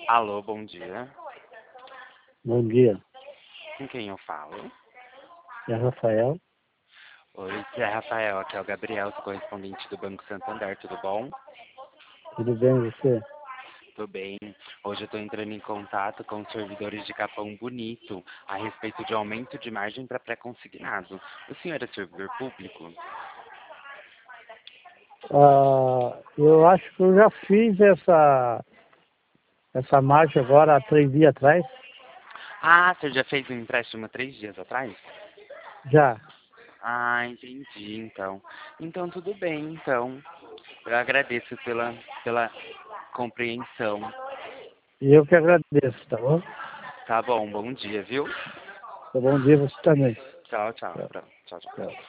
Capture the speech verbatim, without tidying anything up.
Alô, bom dia. Bom dia, Com quem eu falo? é Rafael. Oi, é Rafael, aqui é o Gabriel, sou correspondente do Banco Santander, tudo bom? Tudo bem você? Tudo bem. Hoje eu estou entrando em contato com os servidores de Capão Bonito a respeito de aumento de margem para pré-consignado. O senhor é servidor público? Ah, eu acho que eu já fiz essa, essa marcha agora há três dias atrás. Ah, o senhor já fez um empréstimo três dias atrás? Já. Ah, entendi, então. Então tudo bem, então. Eu agradeço pela, pela compreensão. E eu que agradeço, tá bom? Tá bom, bom dia, viu? Tá bom dia você também. Tchau, tchau. Tchau, Pronto, tchau, tchau. tchau.